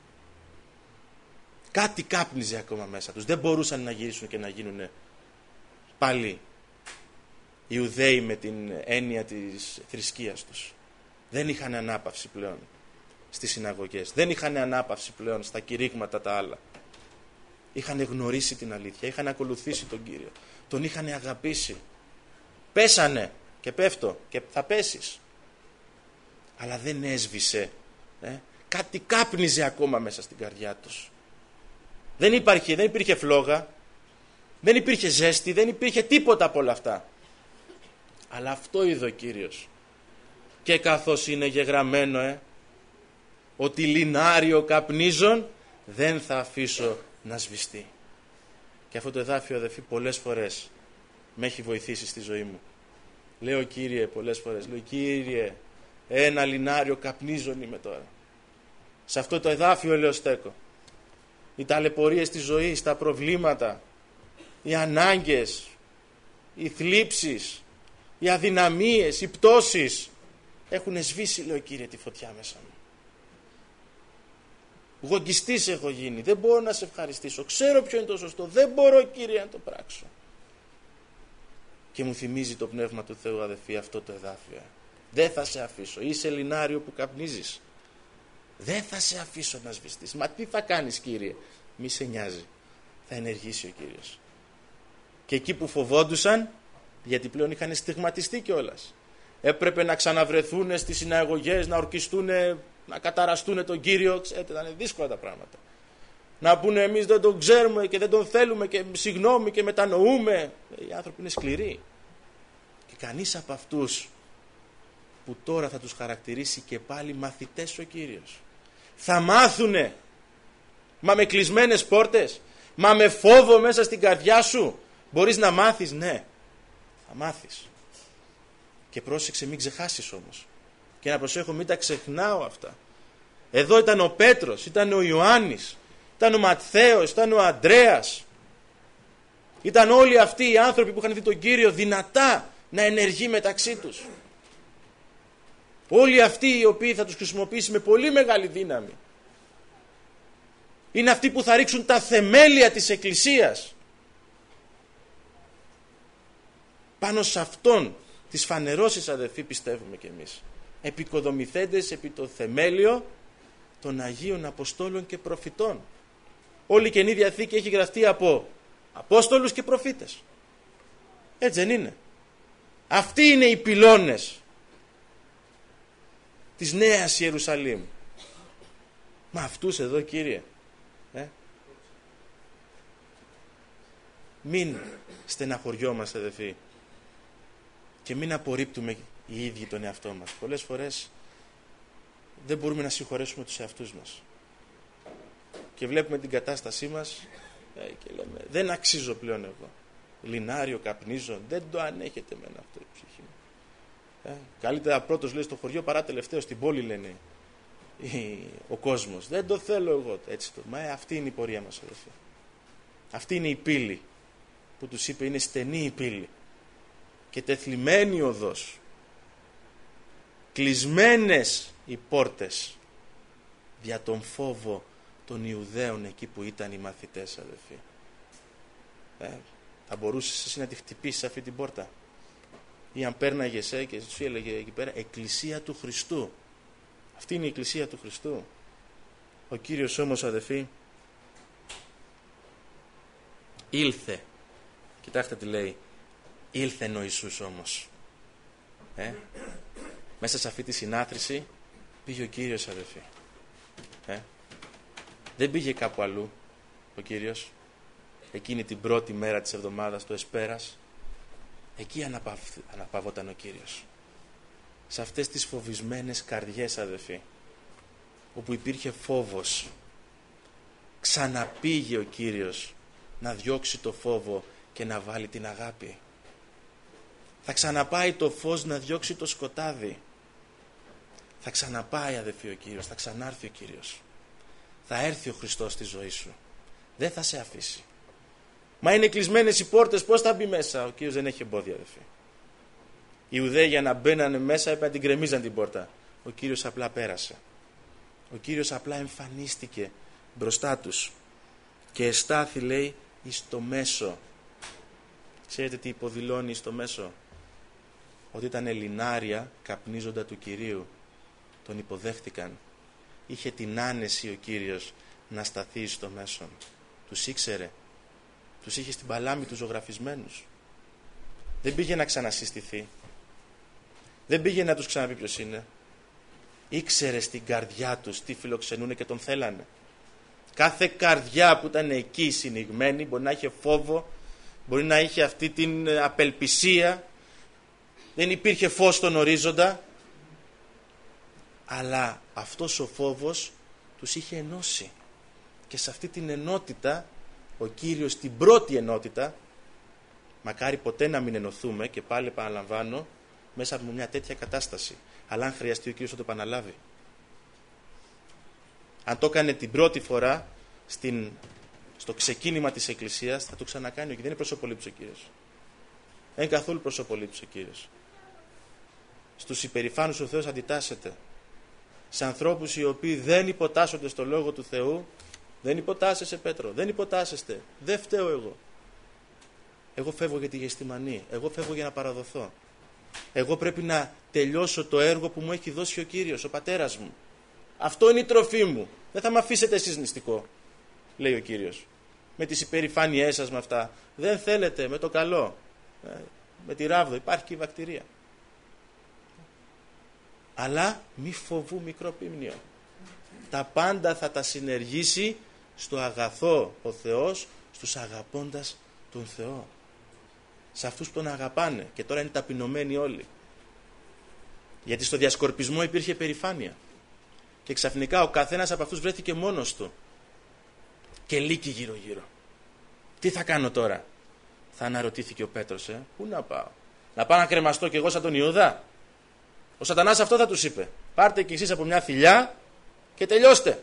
Κάτι κάπνιζε ακόμα μέσα τους. Δεν μπορούσαν να γυρίσουν και να γίνουν πάλι Ιουδαίοι με την έννοια της θρησκείας τους. Δεν είχαν ανάπαυση πλέον στις συναγωγές. Δεν είχαν ανάπαυση πλέον στα κηρύγματα τα άλλα. Είχαν γνωρίσει την αλήθεια. Είχαν ακολουθήσει τον Κύριο. Τον είχαν αγαπήσει. Πέσανε και πέφτω και θα πέσεις. Αλλά δεν έσβησε. Ε? Κάτι κάπνιζε ακόμα μέσα στην καρδιά τους. Δεν υπήρχε, δεν υπήρχε φλόγα. Δεν υπήρχε ζέστη. Δεν υπήρχε τίποτα από όλα αυτά. Αλλά αυτό είδε ο Κύριος. Και καθώς είναι γεγραμμένο ε, ότι λινάριο καπνίζων δεν θα αφήσω να σβηστεί. Και αυτό το εδάφιο, αδελφοί, πολλές φορές με έχει βοηθήσει στη ζωή μου. Λέω, Κύριε, πολλές φορές, λέω, Κύριε, ένα λινάριο καπνίζων είμαι τώρα. Σε αυτό το εδάφιο, λέω, στέκω. Οι ταλαιπωρίες της ζωής, τα προβλήματα, οι ανάγκες, οι θλίψεις, οι αδυναμίες, οι πτώσεις έχουν σβήσει, λέω, Κύριε, τη φωτιά μέσα μου. Γογγιστής έχω γίνει, δεν μπορώ να σε ευχαριστήσω, ξέρω ποιο είναι το σωστό, δεν μπορώ, Κύριε, να το πράξω. Και μου θυμίζει το Πνεύμα του Θεού, αδελφοί, αυτό το εδάφιο. Δεν θα σε αφήσω, είσαι λινάριο που καπνίζεις. Δεν θα σε αφήσω να σβηστείς. Μα τι θα κάνεις, Κύριε? Μη σε νοιάζει, θα ενεργήσει ο Κύριος. Και εκεί που φοβόντουσαν, γιατί πλέον είχαν στιγματιστεί κιόλας, έπρεπε να ξαναβρεθούν στις συναγωγές, να ορκιστούν, να καταραστούν τον Κύριο. Ξέρετε, ήταν δύσκολα τα πράγματα. Να πούνε εμείς δεν τον ξέρουμε και δεν τον θέλουμε και συγγνώμη και μετανοούμε. Οι άνθρωποι είναι σκληροί. Και κανείς από αυτούς που τώρα θα τους χαρακτηρίσει και πάλι μαθητές ο Κύριος. Θα μάθουνε. Μα με κλεισμένες πόρτες. Μα με φόβο μέσα στην καρδιά σου. Μπορείς να μάθεις? Ναι. Θα μάθεις. Και πρόσεξε, μην ξεχάσεις όμως. Και να προσέχω, μην τα ξεχνάω αυτά. Εδώ ήταν ο Πέτρος, ήταν ο Ιωάννης, ήταν ο Ματθαίος, ήταν ο Ανδρέας. Ήταν όλοι αυτοί οι άνθρωποι που είχαν δει τον Κύριο δυνατά να ενεργεί μεταξύ τους. Όλοι αυτοί οι οποίοι θα τους χρησιμοποιήσει με πολύ μεγάλη δύναμη. Είναι αυτοί που θα ρίξουν τα θεμέλια της Εκκλησίας. Πάνω σε αυτόν τις φανερώσεις, αδελφοί, πιστεύουμε κι εμείς. Επικοδομηθέντες επί το θεμέλιο των Αγίων Αποστόλων και Προφητών. Όλη η Καινή Διαθήκη έχει γραφτεί από Απόστολους και Προφήτες. Έτσι δεν είναι? Αυτοί είναι οι πυλώνες της Νέας Ιερουσαλήμ. Μα αυτούς εδώ, Κύριε, ε? μην στεναχωριόμαστε, αδελφοί, και μην απορρίπτουμε οι ίδιοι τον εαυτό μας. Πολλές φορές δεν μπορούμε να συγχωρέσουμε τους εαυτούς μας. Και βλέπουμε την κατάστασή μας ε, και λέμε, δεν αξίζω πλέον εγώ. Λινάριο, καπνίζω, δεν το ανέχεται μεν αυτό η ψυχή μου. Ε, καλύτερα πρώτος, λέει, στο χωριό παρά τελευταίο στην πόλη, λένε η, ο κόσμος. Δεν το θέλω εγώ. Έτσι το. Μα ε, αυτή είναι η πορεία μας, αδελφοί. Αυτή είναι η πύλη που τους είπε, είναι στενή η πύλη και τεθλιμμένη οδός. Κλεισμένες οι πόρτες δια τον φόβο των Ιουδαίων εκεί που ήταν οι μαθητές, αδελφοί. Ε, θα μπορούσες εσύ να τη χτυπήσεις αυτή την πόρτα? Ή αν πέρναγες ε, και σου έλεγε εκεί πέρα, Εκκλησία του Χριστού. Αυτή είναι η Εκκλησία του Χριστού. Ο Κύριος όμως, αδελφοί, ήλθε. Κοιτάξτε τι λέει. Ήλθεν ο Ιησούς όμως. Ε? Μέσα σε αυτή τη συνάθρηση πήγε ο Κύριος, αδελφοί. Ε? Δεν πήγε κάπου αλλού ο Κύριος. Εκείνη την πρώτη μέρα της εβδομάδας του Εσπέρας, εκεί αναπαυ... αναπαυόταν ο Κύριος. σε αυτές τις φοβισμένες καρδιές, αδελφοί, όπου υπήρχε φόβος. Ξαναπήγε ο Κύριος να διώξει το φόβο και να βάλει την αγάπη. Θα ξαναπάει το φως να διώξει το σκοτάδι. Θα ξαναπάει, αδελφοί, ο Κύριος, θα ξανάρθει ο Κύριος. Θα έρθει ο Χριστός στη ζωή σου. Δεν θα σε αφήσει. Μα είναι κλεισμένες οι πόρτες, πώς θα μπει μέσα? Ο Κύριος δεν έχει εμπόδια, αδελφοί. Οι Ιουδαίοι για να μπαίνανε μέσα έπρεπε να την γκρεμίζαν την πόρτα. Ο Κύριος απλά πέρασε. Ο Κύριος απλά εμφανίστηκε μπροστά τους και εστάθη, λέει, εις το μέσο. Ξέρετε τι υποδηλώνει στο μέσο? Ότι ήταν λινάρια καπνίζοντα του Κυρίου. Τον υποδέχτηκαν. Είχε την άνεση ο Κύριος να σταθεί στο μέσον. Τους ήξερε. Τους είχε στην παλάμη τους ζωγραφισμένους. Δεν πήγε να ξανασυστηθεί. Δεν πήγε να τους ξαναπεί ποιος είναι. Ήξερε στην καρδιά τους τι φιλοξενούν και τον θέλανε. Κάθε καρδιά που ήταν εκεί συνηγμένη μπορεί να είχε φόβο, μπορεί να είχε αυτή την απελπισία, δεν υπήρχε φως στον ορίζοντα, αλλά αυτός ο φόβος τους είχε ενώσει. Και σε αυτή την ενότητα ο Κύριος, την πρώτη ενότητα, μακάρι ποτέ να μην ενωθούμε, και πάλι επαναλαμβάνω, μέσα από μια τέτοια κατάσταση, αλλά αν χρειαστεί ο Κύριος θα το επαναλάβει. Αν το έκανε την πρώτη φορά στην, στο ξεκίνημα της Εκκλησίας, θα το ξανακάνει, και δεν είναι προσωπολήψης ο Κύριος. Δεν είναι καθόλου προσωπολήψης ο Κύριος. Στους υπερηφάνους ο Θεός αντιτάσσεται. Σε ανθρώπους οι οποίοι δεν υποτάσσονται στο Λόγο του Θεού, δεν υποτάσσεσαι, Πέτρο, δεν υποτάσσεστε, δεν φταίω εγώ. Εγώ φεύγω για τη Γεστημανή, εγώ φεύγω για να παραδοθώ. Εγώ πρέπει να τελειώσω το έργο που μου έχει δώσει ο Κύριος, ο πατέρας μου. Αυτό είναι η τροφή μου. Δεν θα με αφήσετε εσείς νηστικό, λέει ο Κύριος. Με τις υπερηφάνειές σας, με αυτά. Δεν θέλετε, με το καλό. Με τη ράβδο υπάρχει και η βακτηρία. Αλλά μη φοβού μικρό πίμνιο. Τα πάντα θα τα συνεργήσει στο αγαθό ο Θεός, στους αγαπώντας τον Θεό. Σε αυτούς που τον αγαπάνε, και τώρα είναι ταπεινωμένοι όλοι. Γιατί στο διασκορπισμό υπήρχε περηφάνεια. Και ξαφνικά ο καθένας από αυτούς βρέθηκε μόνος του. Και λύκει γύρω γύρω. Τι θα κάνω τώρα? Θα αναρωτήθηκε ο Πέτρος, ε? Πού να πάω? Να πάω να κρεμαστώ κι εγώ σαν τον Ιούδα? Ο Σατανάς αυτό θα τους είπε. Πάρτε κι εσείς από μια θηλιά και τελειώστε.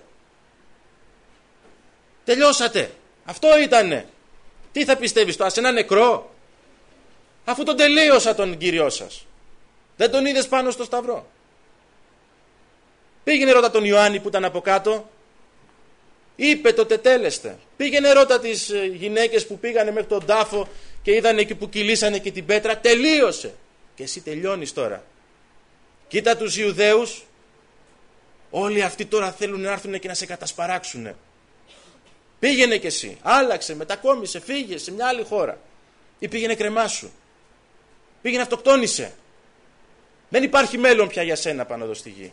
Τελειώσατε. Αυτό ήτανε. Τι θα πιστεύεις, το ασένα νεκρό? Αφού τον τελείωσα τον Κύριό σας. Δεν τον είδες πάνω στο σταυρό? Πήγαινε ρώτα τον Ιωάννη που ήταν από κάτω. Είπε το τετέλεστε. Πήγαινε ρώτα τις γυναίκες που πήγανε μέχρι τον τάφο και είδανε εκεί που κυλήσανε και την πέτρα. Τελείωσε. Και εσύ τελειώνεις τώρα. Κοίτα τους Ιουδαίους. Όλοι αυτοί τώρα θέλουν να έρθουν και να σε κατασπαράξουν. Πήγαινε κι εσύ. Άλλαξε, μετακόμισε, φύγε σε μια άλλη χώρα. Ή πήγαινε κρεμάσου. Πήγαινε αυτοκτόνησε. Δεν υπάρχει μέλλον πια για σένα πάνω εδώ στη γη.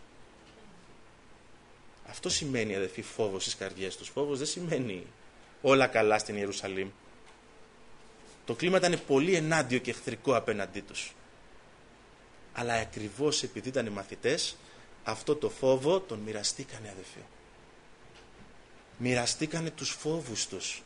Αυτό σημαίνει, αδελφοί, φόβος στις καρδιές τους. Φόβος δεν σημαίνει όλα καλά στην Ιερουσαλήμ. Το κλίμα ήταν πολύ ενάντιο και εχθρικό απέναντί τους. Αλλά ακριβώς επειδή ήταν μαθητές, αυτό το φόβο τον μοιραστήκανε, αδελφοί. Μοιραστήκανε τους φόβους τους.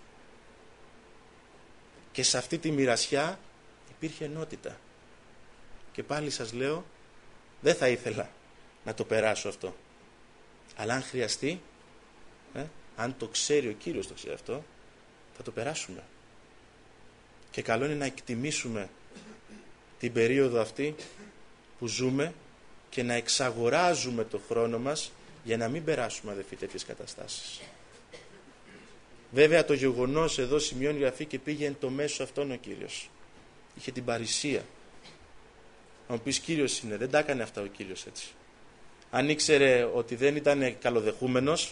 Και σε αυτή τη μοιρασιά υπήρχε ενότητα. Και πάλι σας λέω, δεν θα ήθελα να το περάσω αυτό. Αλλά αν χρειαστεί, ε, αν το ξέρει ο Κύριος το ξέρει αυτό, θα το περάσουμε. Και καλό είναι να εκτιμήσουμε την περίοδο αυτή που ζούμε και να εξαγοράζουμε το χρόνο μας για να μην περάσουμε, αδελφοί, τέτοιες καταστάσεις. Βέβαια το γεγονός εδώ σημειώνει η Γραφή και πήγε εν το μέσο αυτόν ο Κύριος. Είχε την παρησία. Αν μου πεις Κύριος είναι, δεν τα έκανε αυτά ο Κύριος έτσι. Αν ήξερε ότι δεν ήταν καλοδεχούμενος,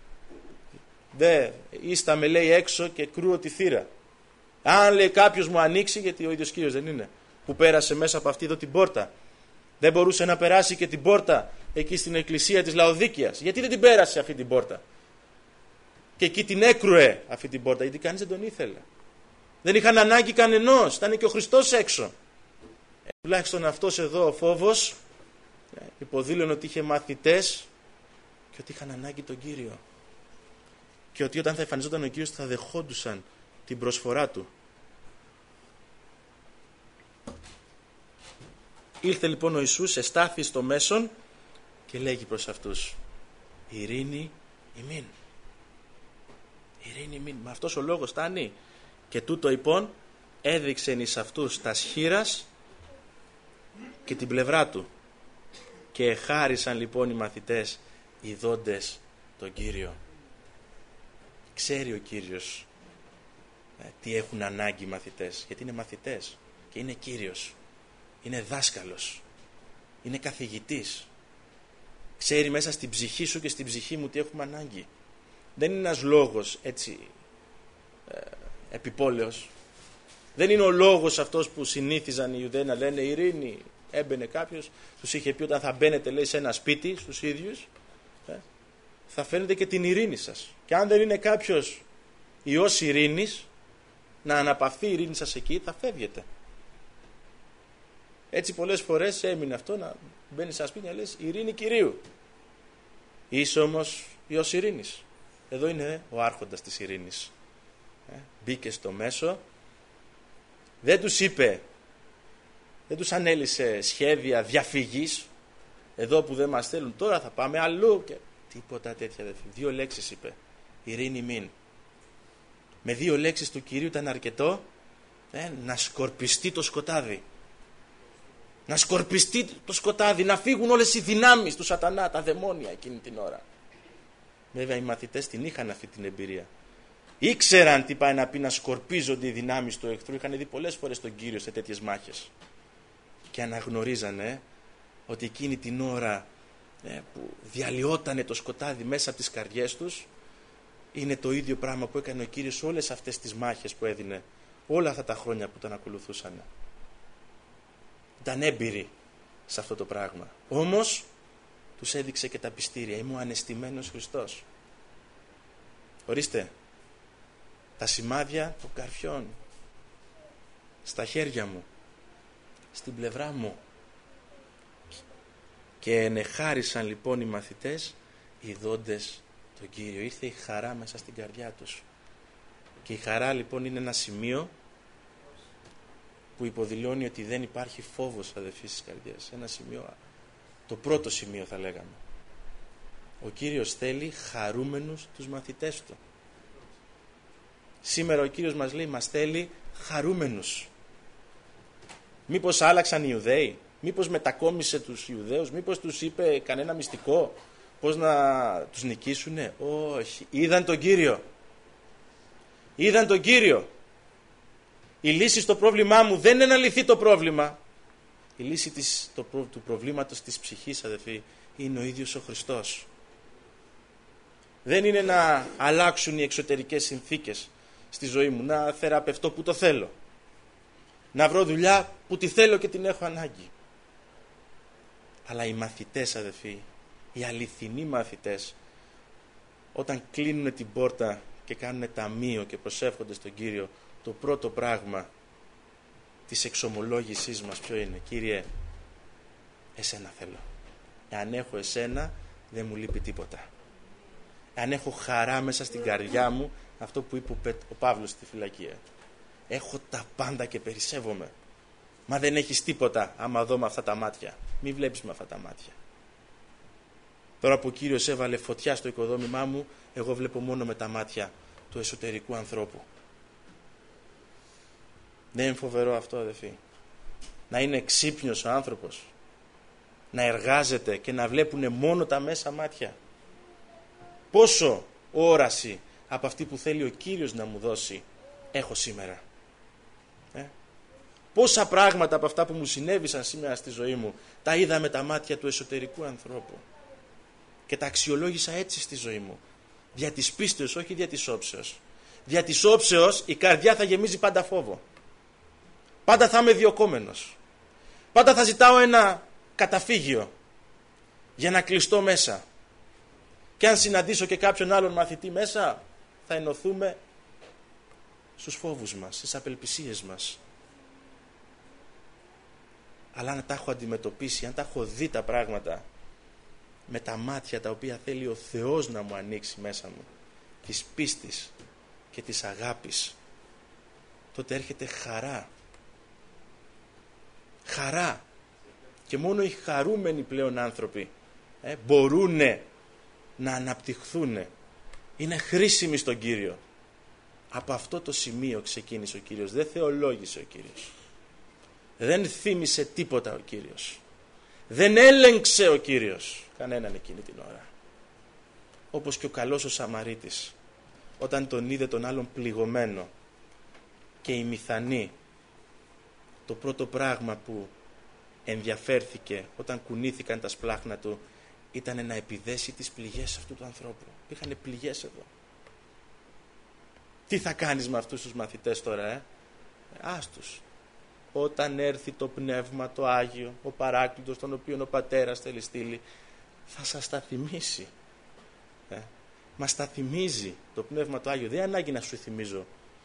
δε ήστα με λέει έξω και κρούω τη θύρα. Αν λέει κάποιος μου ανοίξει, γιατί ο ίδιος Κύριος δεν είναι, που πέρασε μέσα από αυτή εδώ την πόρτα, δεν μπορούσε να περάσει και την πόρτα εκεί στην εκκλησία της Λαοδίκειας. Γιατί δεν την πέρασε αυτή την πόρτα? Και εκεί την έκρουε αυτή την πόρτα, γιατί κανείς δεν τον ήθελε. Δεν είχαν ανάγκη κανενός, ήταν και ο Χριστός έξω. Ε, τουλάχιστον αυτός εδώ ο φόβος υποδήλωνε ότι είχε μαθητές και ότι είχαν ανάγκη τον Κύριο. Και ότι όταν θα εμφανιζόταν ο Κύριος θα δεχόντουσαν την προσφορά του. Ήλθε λοιπόν ο Ιησούς, εστάθη στο μέσον και λέγει προς αυτούς: ειρήνη ημίν. Ειρήνη ημίν. Με αυτός ο λόγος φτάνει. Και τούτο λοιπόν έδειξεν εις αυτούς τα σχήρας και την πλευρά του. Και εχάρισαν λοιπόν οι μαθητές ειδώντες τον Κύριο. Ξέρει ο Κύριος ε, τι έχουν ανάγκη οι μαθητές, γιατί είναι μαθητές και είναι Κύριος, είναι δάσκαλος, είναι καθηγητής. Ξέρει μέσα στην ψυχή σου και στην ψυχή μου τι έχουμε ανάγκη. Δεν είναι ένας λόγος έτσι ε, επιπόλαιος. Δεν είναι ο λόγος αυτός που συνήθιζαν οι Ιουδαίοι να λένε ειρήνη. Έμπαινε κάποιος, τους είχε πει όταν θα μπαίνετε λέει σε ένα σπίτι στους ίδιους, ε, θα φαίνεται και την ειρήνη σας. Και αν δεν είναι κάποιος ιός ειρήνης, να αναπαυθεί η ειρήνη σας εκεί, θα φεύγετε. Έτσι πολλές φορές έμεινε αυτό να μπαίνει σε ένα σπίτι να λες ειρήνη Κυρίου. Είσαι όμως ιός ειρήνης. Εδώ είναι ο άρχοντας της ειρήνης. Ε, μπήκε στο μέσο, δεν τους είπε, δεν τους ανέλησε σχέδια διαφυγής. Εδώ που δεν μας θέλουν τώρα θα πάμε αλλού και τίποτα τέτοια. Δύο λέξεις είπε, ειρήνη μην. Με δύο λέξεις του Κυρίου ήταν αρκετό ε, να σκορπιστεί το σκοτάδι. Να σκορπιστεί το σκοτάδι, να φύγουν όλες οι δυνάμεις του σατανά, τα δαιμόνια εκείνη την ώρα. Βέβαια οι μαθητές την είχαν αυτή την εμπειρία. Ήξεραν τι πάει να πει να σκορπίζονται οι δυνάμεις του εχθρού. Είχαν δει πολλές φορές τον Κύριο σε τέτοιες μάχες. Και αναγνωρίζανε ότι εκείνη την ώρα ε, που διαλυότανε το σκοτάδι μέσα από τις καρδιές τους, είναι το ίδιο πράγμα που έκανε ο Κύριος όλες αυτές τις μάχες που έδινε όλα αυτά τα χρόνια που τον ακολουθούσαν. Ήταν έμπειροι σε αυτό το πράγμα. Όμως τους έδειξε και τα πιστήρια. Είμαι ο ανεστημένος Χριστός. Ορίστε, τα σημάδια των καρφιών στα χέρια μου, στην πλευρά μου. Και ενεχάρισαν λοιπόν οι μαθητές ειδώντες τον Κύριο. Ήρθε η χαρά μέσα στην καρδιά τους. Και η χαρά λοιπόν είναι ένα σημείο που υποδηλώνει ότι δεν υπάρχει φόβος, αδελφοί, στις καρδιές. Ένα σημείο, το πρώτο σημείο θα λέγαμε. Ο Κύριος θέλει χαρούμενους τους μαθητές του. Σήμερα ο Κύριος μας λέει, μας θέλει χαρούμενους. Μήπως άλλαξαν οι Ιουδαίοι, μήπως μετακόμισε τους Ιουδαίους, μήπως τους είπε κανένα μυστικό, πώς να τους νικήσουνε. Όχι, είδαν τον Κύριο. Είδαν τον Κύριο. Η λύση στο πρόβλημά μου δεν είναι να λυθεί το πρόβλημα. Η λύση της, το, του προβλήματος της ψυχής, αδελφοί, είναι ο ίδιος ο Χριστός. Δεν είναι να αλλάξουν οι εξωτερικές συνθήκες στη ζωή μου, να θεραπευτώ που το θέλω, να βρω δουλειά που τη θέλω και την έχω ανάγκη. Αλλά οι μαθητές, αδελφοί, οι αληθινοί μαθητές, όταν κλείνουν την πόρτα και κάνουν ταμείο και προσεύχονται στον Κύριο, το πρώτο πράγμα της εξομολόγησής μας ποιο είναι? Κύριε, εσένα θέλω. Εάν έχω εσένα δεν μου λείπει τίποτα. Αν έχω χαρά μέσα στην καρδιά μου, αυτό που είπε ο Παύλος στη φυλακή, έχω τα πάντα και περισσεύομαι. Μα δεν έχεις τίποτα άμα δω με αυτά τα μάτια. Μη βλέπεις με αυτά τα μάτια. Τώρα που ο Κύριος έβαλε φωτιά στο οικοδόμημά μου, εγώ βλέπω μόνο με τα μάτια του εσωτερικού ανθρώπου. Δεν είναι φοβερό αυτό, αδελφοί? Να είναι ξύπνιος ο άνθρωπος, να εργάζεται και να βλέπουν μόνο τα μέσα μάτια. Πόσο όραση από αυτή που θέλει ο Κύριος να μου δώσει έχω σήμερα. Ε? Πόσα πράγματα από αυτά που μου συνέβησαν σήμερα στη ζωή μου τα είδα με τα μάτια του εσωτερικού ανθρώπου και τα αξιολόγησα έτσι στη ζωή μου. Δια της πίστεως, όχι δια της όψεως. Δια της όψεως η καρδιά θα γεμίζει πάντα φόβο. Πάντα θα είμαι διωκόμενος. Πάντα θα ζητάω ένα καταφύγιο για να κλειστώ μέσα. Και αν συναντήσω και κάποιον άλλον μαθητή μέσα, θα ενωθούμε στους φόβους μας, στις απελπισίες μας. Αλλά αν τα έχω αντιμετωπίσει, αν τα έχω δει τα πράγματα με τα μάτια τα οποία θέλει ο Θεός να μου ανοίξει μέσα μου, της πίστης και της αγάπης, τότε έρχεται χαρά. Χαρά. Και μόνο οι χαρούμενοι πλέον άνθρωποι ε, μπορούν να αναπτυχθούν. Είναι χρήσιμοι στον Κύριο. Από αυτό το σημείο ξεκίνησε ο Κύριος. Δεν θεολόγησε ο Κύριος. Δεν θύμισε τίποτα ο Κύριος. Δεν έλεγξε ο Κύριος κανέναν εκείνη την ώρα. Όπως και ο καλός ο Σαμαρίτης, όταν τον είδε τον άλλον πληγωμένο και η μηθανή, το πρώτο πράγμα που ενδιαφέρθηκε όταν κουνήθηκαν τα σπλάχνα του ήταν να επιδέσει τις πληγές αυτού του ανθρώπου. Είχανε πληγές εδώ. Τι θα κάνεις με αυτούς τους μαθητές τώρα, ε? Άστους. Όταν έρθει το Πνεύμα το Άγιο, ο Παράκλητος, τον οποίο ο Πατέρας θέλει στείλει, θα σας τα θυμίσει. Ε? Μας τα θυμίζει το Πνεύμα το Άγιο. Δεν ανάγκη να σου θυμίζω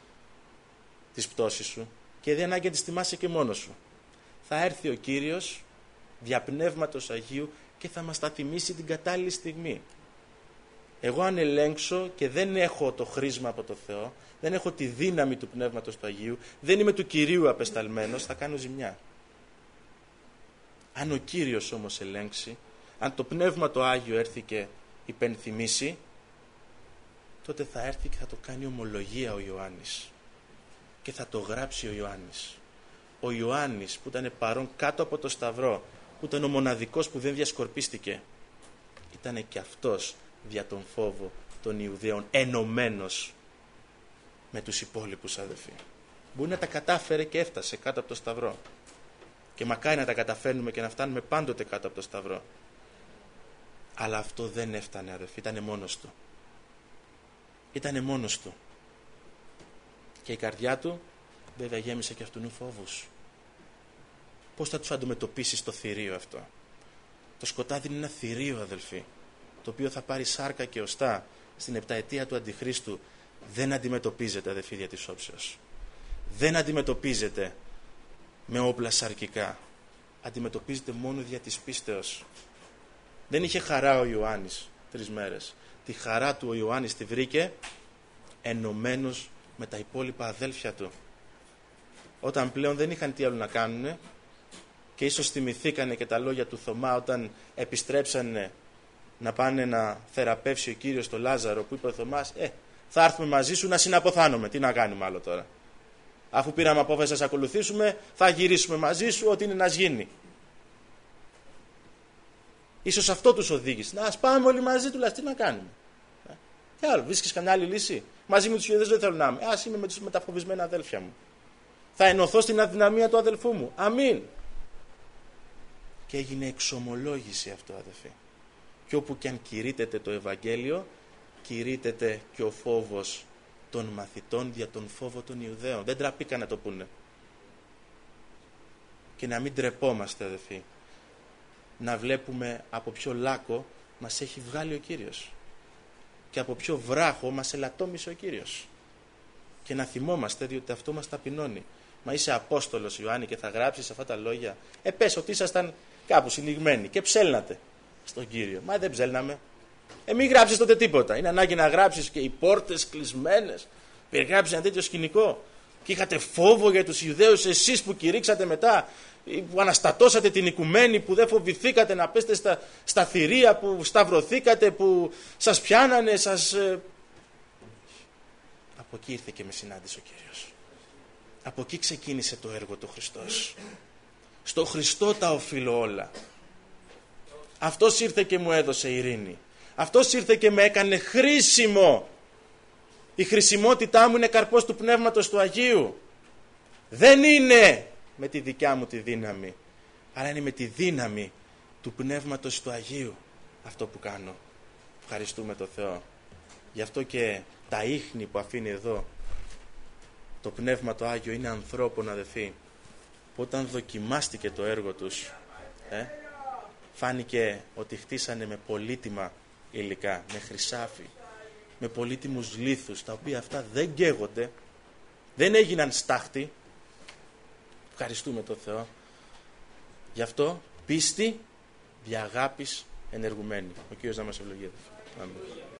τις πτώσεις σου και δεν ανάγκη να τις θυμάσαι και μόνος σου. Θα έρθει ο Κύριος δια Πνεύματος Αγίου και θα μας τα θυμίσει την κατάλληλη στιγμή. Εγώ αν ελέγξω και δεν έχω το χρήσμα από το Θεό, δεν έχω τη δύναμη του Πνεύματος του Αγίου, δεν είμαι του Κυρίου απεσταλμένος, θα κάνω ζημιά. Αν ο Κύριος όμως ελέγξει, αν το Πνεύμα το Άγιο έρθει και υπενθυμίσει, τότε θα έρθει και θα το κάνει ομολογία ο Ιωάννης. Και θα το γράψει ο Ιωάννης. Ο Ιωάννης που ήταν παρόν κάτω από το Σταυρό, που ήταν ο μοναδικός που δεν διασκορπίστηκε, ήταν και αυτός δια τον φόβο των Ιουδαίων ενωμένος με τους υπόλοιπους αδελφοί. Μπορεί να τα κατάφερε και έφτασε κάτω από το Σταυρό. Και μακάρι να τα καταφέρνουμε και να φτάνουμε πάντοτε κάτω από το Σταυρό. Αλλά αυτό δεν έφτανε αδελφοί, ήτανε μόνος του. Ήτανε μόνος του. Και η καρδιά του βέβαια γέμισε και αυτού φόβους. Πώς θα τους αντιμετωπίσεις στο θηρίο αυτό? Το σκοτάδι είναι ένα θηρίο αδελφοί, το οποίο θα πάρει σάρκα και οστά στην επταετία του Αντιχρίστου. Δεν αντιμετωπίζεται αδελφοί δια της όψεως. Δεν αντιμετωπίζεται με όπλα σαρκικά. Αντιμετωπίζεται μόνο δια της πίστεως. Δεν είχε χαρά ο Ιωάννης τρεις μέρες. Τη χαρά του ο Ιωάννης τη βρήκε ενωμένος με τα υπόλοιπα αδέλφια του. Όταν πλέον δεν είχαν τι άλλο να κάνουν και ίσως θυμηθήκανε και τα λόγια του Θωμά όταν επιστρέψανε να πάνε να θεραπεύσει ο Κύριος τον Λάζαρο, που είπε ο Θωμάς, ε, θα έρθουμε μαζί σου να συναποθάνομαι. Τι να κάνουμε άλλο τώρα? Αφού πήραμε απόφαση να σε ακολουθήσουμε, θα γυρίσουμε μαζί σου, ό,τι είναι να γίνει. Ίσως αυτό τους οδήγησε. Να, ας πάμε όλοι μαζί του, τι να κάνουμε? Ε, τι άλλο, βρίσκεις καμιά άλλη λύση? Μαζί με τους Ιουδαίους δεν θέλω να είμαι. Ας είμαι με τους μεταφοβισμένα αδέλφια μου. Θα ενωθώ στην αδυναμία του αδελφού μου. Αμήν. Και έγινε εξομολόγηση αυτό αδελφοί. Και όπου και αν κηρύττεται το Ευαγγέλιο, κηρύττεται και ο φόβος των μαθητών για τον φόβο των Ιουδαίων. Δεν τραπήκαν να το πούνε. Και να μην τρεπόμαστε αδελφοί, να βλέπουμε από ποιο λάκκο μας έχει βγάλει ο Κύριος και από ποιο βράχο μας ελαττώμησε ο Κύριος, και να θυμόμαστε, διότι αυτό μας ταπεινώνει. Μα είσαι Απόστολος Ιωάννη και θα γράψεις αυτά τα λόγια? Ε, πες ότι ήσασταν κάπου συνηγμένοι και ψέλνατε στον Κύριο. Μα δεν ψέλναμε. Ε, μην γράψεις τότε τίποτα. Είναι ανάγκη να γράψεις και οι πόρτες κλεισμένες? Περιγράψεις ένα τέτοιο σκηνικό και είχατε φόβο για τους Ιουδαίους, εσείς που κηρύξατε μετά, που αναστατώσατε την οικουμένη, που δεν φοβηθήκατε να πέστε στα, στα θηρία, που σταυρωθήκατε, που σας πιάνανε, σας... Από εκεί ήρθε και με συνάντησε ο Κύριος. Από εκεί ξεκίνησε το έργο του Χριστός. Στο Χριστό τα οφείλω όλα. Αυτός ήρθε και μου έδωσε ειρήνη. Αυτός ήρθε και με έκανε χρήσιμο. Η χρησιμότητά μου είναι καρπός του Πνεύματος του Αγίου. Δεν είναι με τη δικιά μου τη δύναμη, αλλά είναι με τη δύναμη του Πνεύματος του Αγίου αυτό που κάνω. Ευχαριστούμε τον Θεό. Γι' αυτό και τα ίχνη που αφήνει εδώ το Πνεύμα το Άγιο είναι ανθρώπων αδελφοί, που όταν δοκιμάστηκε το έργο τους, ε, φάνηκε ότι χτίσανε με πολύτιμα υλικά, με χρυσάφι, με πολύτιμους λίθους, τα οποία αυτά δεν καίγονται, δεν έγιναν στάχτη. Ευχαριστούμε τον Θεό. Γι' αυτό πίστη δια αγάπης ενεργουμένη. Ο Κύριος να μας ευλογεί. Αμήν.